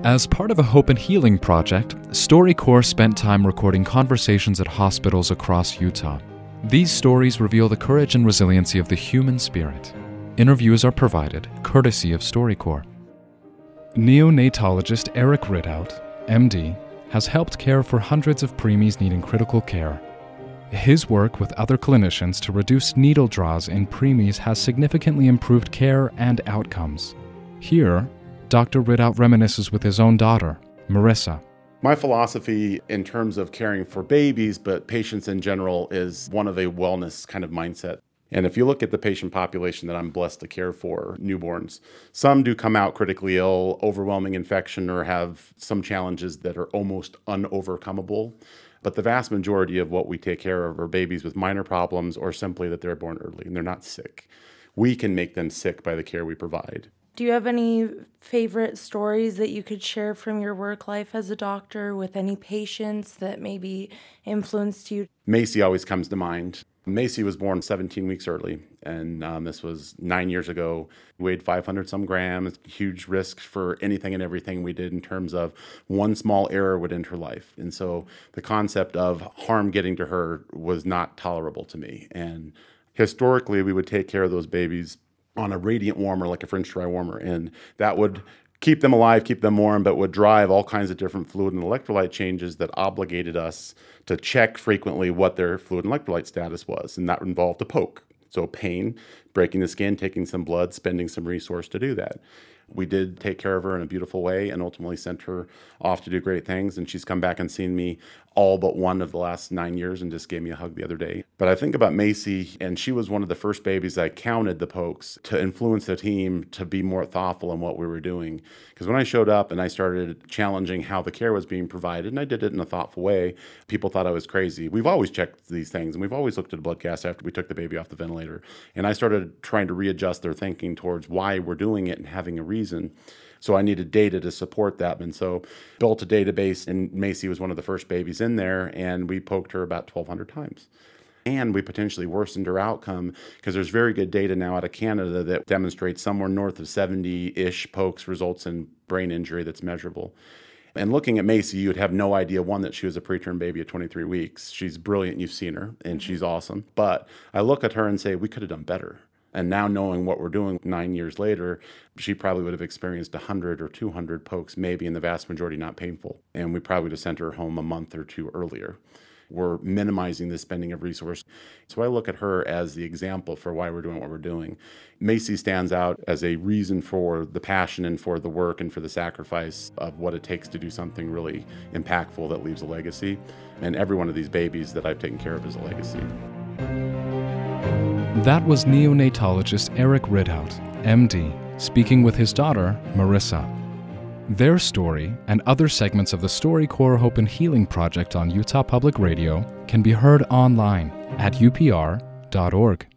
As part of a Hope and Healing project, StoryCorps spent time recording conversations at hospitals across Utah. These stories reveal the courage and resiliency of the human spirit. Interviews are provided courtesy of StoryCorps. Neonatologist Eric Ridhout, MD, has helped care for hundreds of preemies needing critical care. His work with other clinicians to reduce needle draws in preemies has significantly improved care and outcomes. Here, Dr. Ridhout reminisces with his own daughter, Marissa. My philosophy in terms of caring for babies, but patients in general, is one of a wellness kind of mindset. And if you look at the patient population that I'm blessed to care for, newborns, some do come out critically ill, overwhelming infection, or have some challenges that are almost unovercomable. But the vast majority of what we take care of are babies with minor problems or simply that they're born early and they're not sick. We can make them sick by the care we provide. Do you have any favorite stories that you could share from your work life as a doctor with any patients that maybe influenced you? Macy always comes to mind. Macy was born 17 weeks early, and this was 9 years ago. Weighed 500 some grams, huge risk for anything and everything we did in terms of one small error would end her life. And so the concept of harm getting to her was not tolerable to me. And historically, we would take care of those babies on a radiant warmer, like a French dry warmer, and that would keep them alive, keep them warm, but would drive all kinds of different fluid and electrolyte changes that obligated us to check frequently what their fluid and electrolyte status was, and that involved a poke. So pain, breaking the skin, taking some blood, spending some resource to do that. We did take care of her in a beautiful way and ultimately sent her off to do great things. And she's come back and seen me all but one of the last 9 years and just gave me a hug the other day. But I think about Macy, and she was one of the first babies I counted the pokes to influence the team to be more thoughtful in what we were doing. Because when I showed up and I started challenging how the care was being provided, and I did it in a thoughtful way, people thought I was crazy. We've always checked these things, and we've always looked at a blood gas after we took the baby off the ventilator. And I started trying to readjust their thinking towards why we're doing it and having a reason. So I needed data to support that. And so built a database, and Macy was one of the first babies in there, and we poked her about 1,200 times. And we potentially worsened her outcome because there's very good data now out of Canada that demonstrates somewhere north of 70-ish pokes results in brain injury that's measurable. And looking at Macy, you would have no idea, one, that she was a preterm baby at 23 weeks. She's brilliant. You've seen her, and she's awesome. But I look at her and say, we could have done better. And now knowing what we're doing 9 years later, she probably would have experienced 100 or 200 pokes, maybe, and the vast majority not painful. And we probably would have sent her home a month or two earlier. We're minimizing the spending of resources. So I look at her as the example for why we're doing what we're doing. Macy stands out as a reason for the passion and for the work and for the sacrifice of what it takes to do something really impactful that leaves a legacy. And every one of these babies that I've taken care of is a legacy. That was neonatologist Eric Ridhout, MD, speaking with his daughter, Marissa. Their story and other segments of the StoryCorps Hope and Healing Project on Utah Public Radio can be heard online at upr.org.